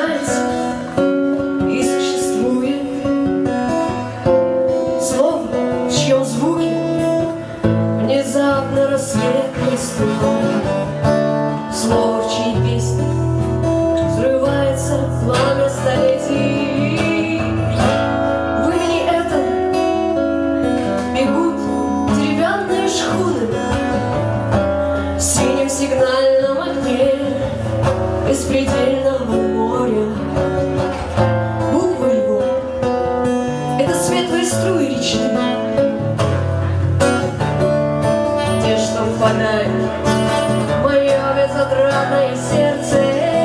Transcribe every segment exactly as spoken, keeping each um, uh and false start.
рождается и существует слово, в чьем звуке внезапно рассвет наступает, слово, в чьей песне взрывается пламя столетий. В имени этом бегут деревянные шхуны в синем сигнальном огне беспредельного моря. Буквы его — это светлые струи речные, те, что впадают в мое безотрадное сердце.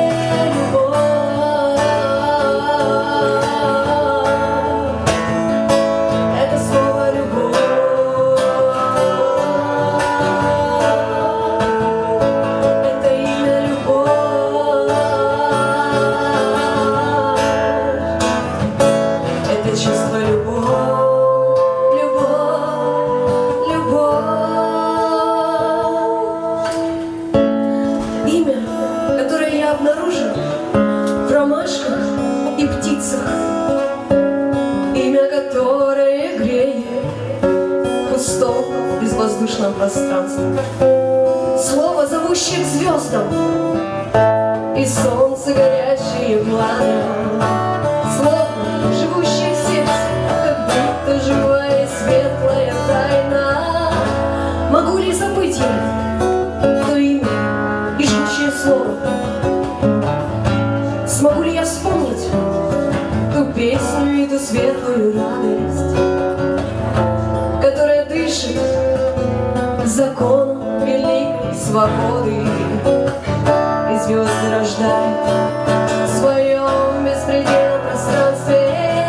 Чувство любовь, любовь, любовь. Имя, которое я обнаружил в ромашках и птицах. Имя, которое греет в пустом безвоздушном пространстве. Слово, зовущее к звездам, и солнце горящее пламя. Слово, живущее в сердце, как будто живая и светлая тайна. Могу ли забыть я то имя и жгучее слово? Смогу ли я вспомнить ту песню и ту светлую радость, которая дышит законом великой свободы и звезды рождает в своем беспредельном пространстве?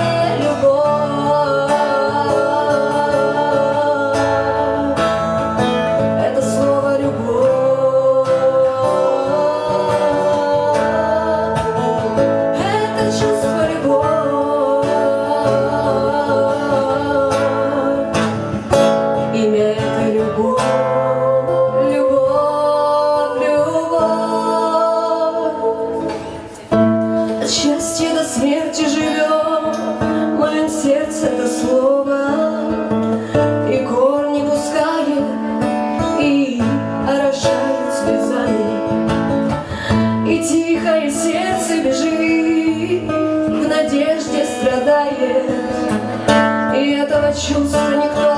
От счастья до смерти живем, в моем сердце это слово, и корни пускает, и орошает слезами, и тихое сердце бежит, в надежде страдает, и этого чувства никто